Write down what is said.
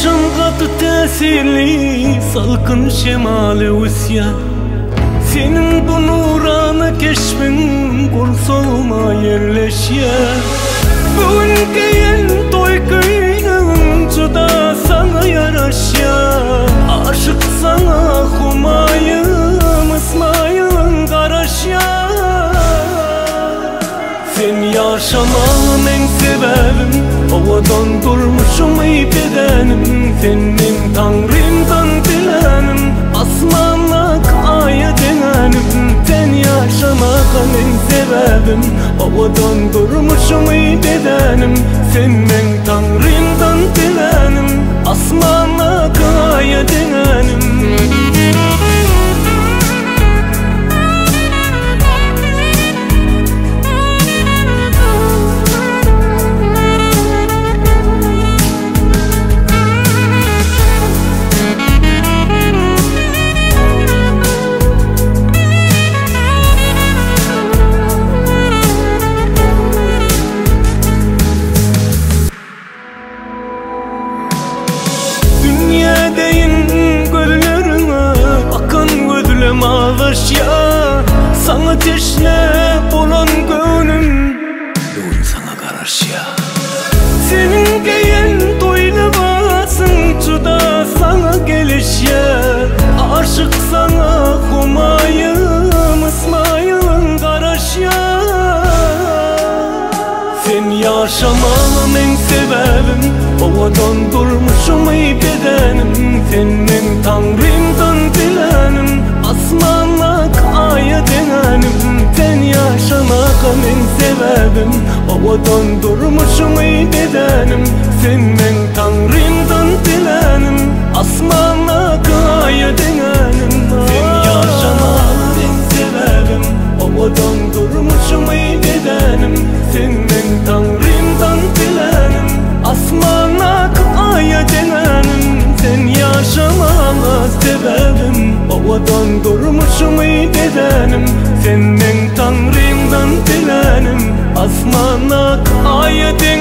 Akşam katı tesirli salkın şemali usyan. Senin bu nurana keşfin kursolma yerleş ya. Bugün keyin toy kıyının juda sana yaraş ya. Aşık sana humayım İsmail'in karaş ya. Sen yaşamam en sebebim, ovadan durmuşum ey bedenim. Senin tanrımdan dilenim, asmanla kaya denenim. Sen yaşamakın en sebebim, ovadan durmuşum ey bedenim. Senin tanrımdan dilenim, asmanla kaya denenim. Ağlaş ya, sana teşne olan gönlüm bugün sana karaş ya. Senin geyen toyla basın juda sana geliş ya. Aşık sana humayım İsmail'in karaş ya. Sen yaşamam en sebebim, ovadan durmuşum ey bedenim. Senin tanrımdan dilenim, asmanla kaya denenim. Sen yaşamakın en sebebim, ovadan durmuşum ey bedenim. Senin tanrımdan dilenim, asmanla kaya denenim. Sen yaşamakın en sebebim, ovadan durmuşum ey bedenim. Senin tanrımdan dilenim, asmanla kaya denenim. Sen yaşamana sebebim, ovadan durmuşum ey bedenim. Senin tanrımdan dilenim, asmana kaya denenim.